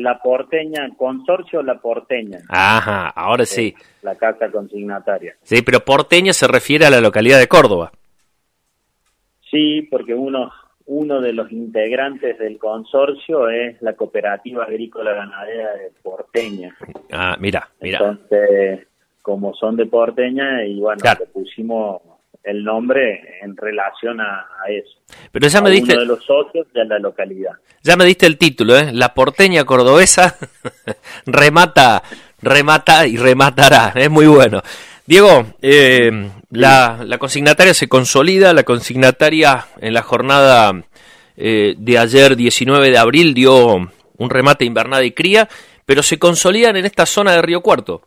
La Porteña, Consorcio La Porteña. Ajá, ahora sí. La casa consignataria. Sí, pero Porteña se refiere a la localidad de Córdoba. Sí, porque uno de los integrantes del consorcio es la Cooperativa Agrícola Ganadera de Porteña. Ah, mira. Entonces, como son de Porteña, y bueno, Claro. le pusimos el nombre en relación a eso. Pero ya me diste... Uno de los socios de la localidad. Ya me diste el título, ¿eh? La Porteña cordobesa remata y rematará. Es muy bueno. Diego, la consignataria se consolida. La consignataria en la jornada de ayer, 19 de abril, dio un remate invernada y cría, pero se consolidan en esta zona de Río Cuarto.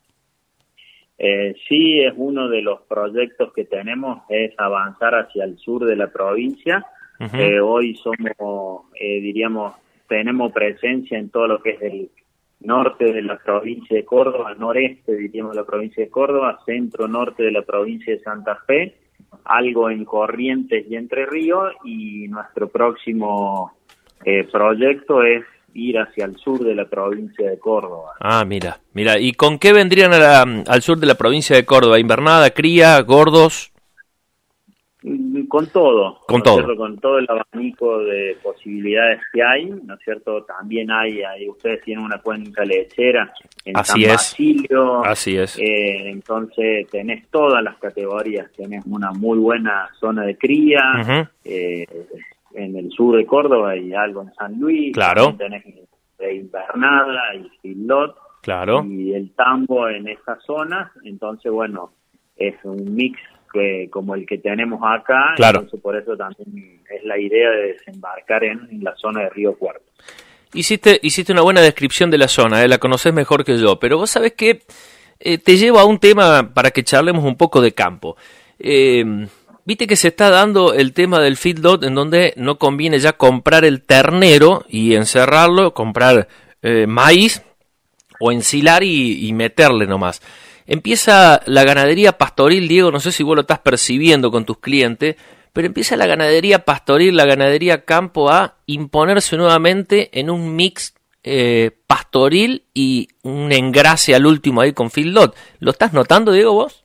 Sí, es uno de los proyectos que tenemos, es avanzar hacia el sur de la provincia. Uh-huh. Hoy somos, tenemos presencia en todo lo que es el norte de la provincia de Córdoba, noreste, diríamos, de la provincia de Córdoba, centro-norte de la provincia de Santa Fe, algo en Corrientes y Entre Ríos, y nuestro próximo proyecto es ir hacia el sur de la provincia de Córdoba. Ah, mira. ¿Y con qué vendrían al sur de la provincia de Córdoba? ¿Invernada, cría, gordos? Con todo. Con ¿no todo. Es cierto? Con todo el abanico de posibilidades que hay, ¿no es cierto? También hay ustedes tienen una cuenca lechera en Así San es. Basilio. Así es. Entonces tenés todas las categorías, tenés una muy buena zona de cría, Uh-huh. En el sur de Córdoba y algo en San Luis. Claro. Tenés de invernada y filot. Claro. Y el tambo en esas zonas. Entonces, bueno, es un mix como el que tenemos acá. Claro. Entonces, por eso también es la idea de desembarcar en la zona de Río Cuarto. Hiciste una buena descripción de la zona, la conocés mejor que yo, pero vos sabés que te llevo a un tema para que charlemos un poco de campo. Viste que se está dando el tema del feedlot, en donde no conviene ya comprar el ternero y encerrarlo, comprar maíz o ensilar y meterle nomás. Empieza la ganadería pastoril, Diego, no sé si vos lo estás percibiendo con tus clientes, pero empieza la ganadería pastoril, la ganadería campo a imponerse nuevamente en un mix pastoril y un engrase al último ahí con feedlot. ¿Lo estás notando, Diego, vos?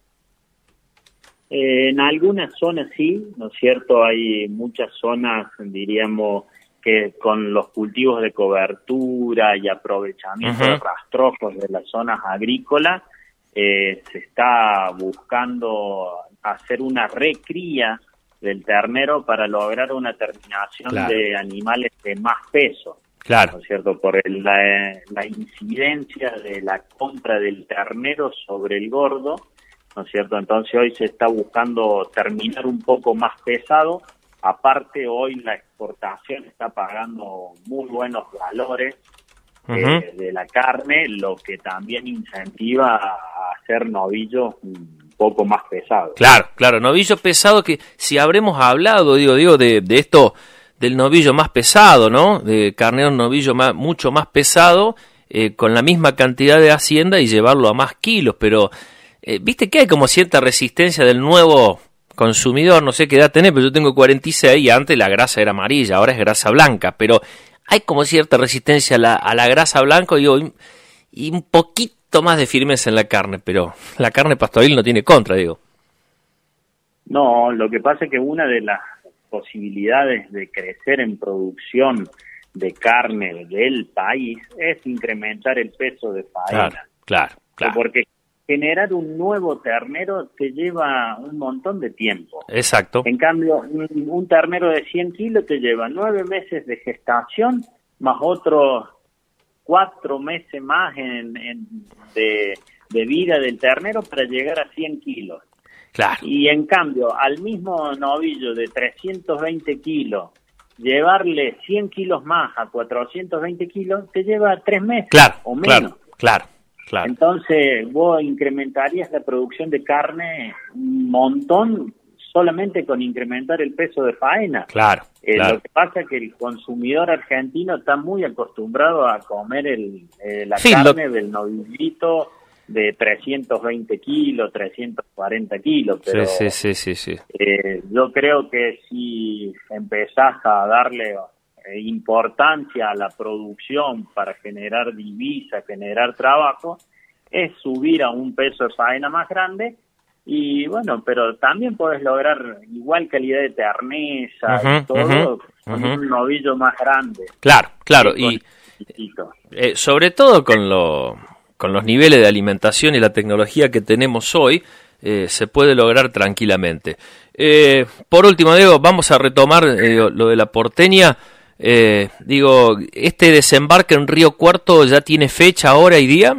En algunas zonas sí, ¿no es cierto? Hay muchas zonas, diríamos, que con los cultivos de cobertura y aprovechamiento de rastrojos de las zonas agrícolas, se está buscando hacer una recría del ternero para lograr una terminación de animales de más peso. Claro. ¿No es cierto? Por la incidencia de la compra del ternero sobre el gordo, ¿no es cierto? Entonces hoy se está buscando terminar un poco más pesado. Aparte, hoy la exportación está pagando muy buenos valores de la carne, lo que también incentiva a hacer novillos un poco más pesados. Claro, novillo pesado, que si habremos hablado, digo, de esto, del novillo más pesado, ¿no? De carnero novillo mucho más pesado, con la misma cantidad de hacienda y llevarlo a más kilos, pero viste que hay como cierta resistencia del nuevo consumidor, no sé qué edad tenés, pero yo tengo 46 y antes la grasa era amarilla, ahora es grasa blanca, pero hay como cierta resistencia a la grasa blanca y un poquito más de firmeza en la carne, pero la carne pastoril no tiene contra, digo. No, lo que pasa es que una de las posibilidades de crecer en producción de carne del país es incrementar el peso de faena. Claro. Porque generar un nuevo ternero te lleva un montón de tiempo. Exacto. En cambio, un ternero de 100 kilos te lleva 9 meses de gestación, más otros 4 meses más de vida del ternero para llegar a 100 kilos. Claro. Y en cambio, al mismo novillo de 320 kilos, llevarle 100 kilos más a 420 kilos, te lleva 3 meses o menos. Claro. Entonces, vos incrementarías la producción de carne un montón solamente con incrementar el peso de faena. Claro. Lo que pasa es que el consumidor argentino está muy acostumbrado a comer la carne del novillito de 320 kilos, 340 kilos. Pero, sí. yo creo que si empezás a darle importancia a la producción para generar divisa, generar trabajo, es subir a un peso de faena más grande. Y bueno, pero también puedes lograr igual calidad de terneza y todo con un novillo más grande. Claro, claro. Y sobre todo con los niveles de alimentación y la tecnología que tenemos hoy, se puede lograr tranquilamente. Por último, Diego, vamos a retomar lo de la Porteña. ¿Este desembarque en Río Cuarto ya tiene fecha, hora y día?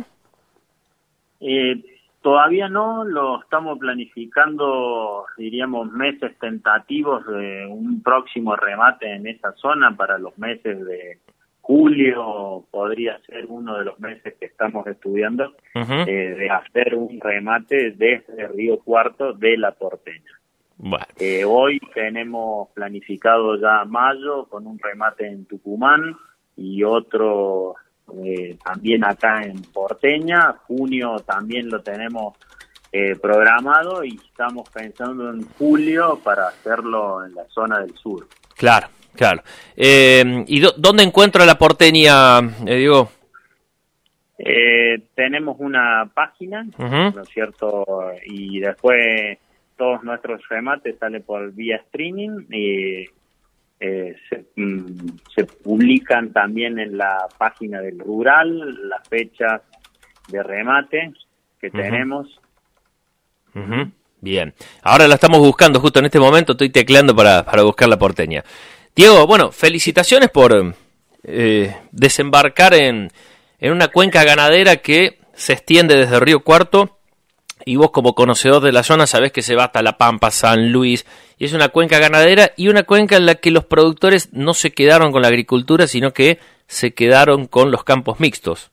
Todavía no, lo estamos planificando, diríamos, meses tentativos de un próximo remate en esa zona para los meses de julio, podría ser uno de los meses que estamos estudiando, de hacer un remate desde Río Cuarto de la Porteña. Bueno. Hoy tenemos planificado ya mayo con un remate en Tucumán y otro también acá en Porteña. Junio también lo tenemos programado y estamos pensando en julio para hacerlo en la zona del sur. Claro, claro. ¿Y dónde encuentro la Porteña, Diego? Tenemos una página, ¿no es cierto? Y después todos nuestros remates salen por vía streaming y se publican también en la página del rural las fechas de remate que tenemos. Bien, ahora la estamos buscando justo en este momento, estoy tecleando para buscar la Porteña. Diego, bueno, felicitaciones por desembarcar en una cuenca ganadera que se extiende desde Río Cuarto. Y vos, como conocedor de la zona, sabés que se va hasta La Pampa, San Luis, y es una cuenca ganadera y una cuenca en la que los productores no se quedaron con la agricultura, sino que se quedaron con los campos mixtos.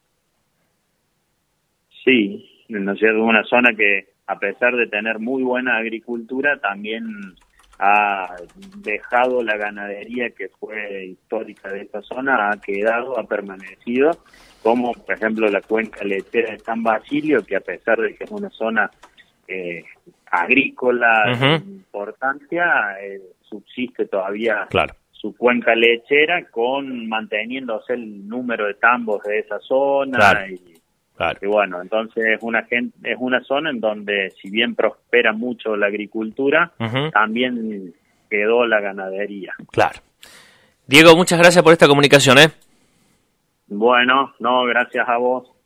Sí, no sé, es una zona que, a pesar de tener muy buena agricultura, también ha dejado la ganadería que fue histórica de esta zona, ha permanecido, como por ejemplo la cuenca lechera de San Basilio, que a pesar de que es una zona agrícola de importancia, subsiste todavía su cuenca lechera, manteniéndose el número de tambos de esa zona. Y bueno, entonces es una zona en donde, si bien prospera mucho la agricultura, también quedó la ganadería. Claro. Diego, muchas gracias por esta comunicación, Bueno, no, gracias a vos.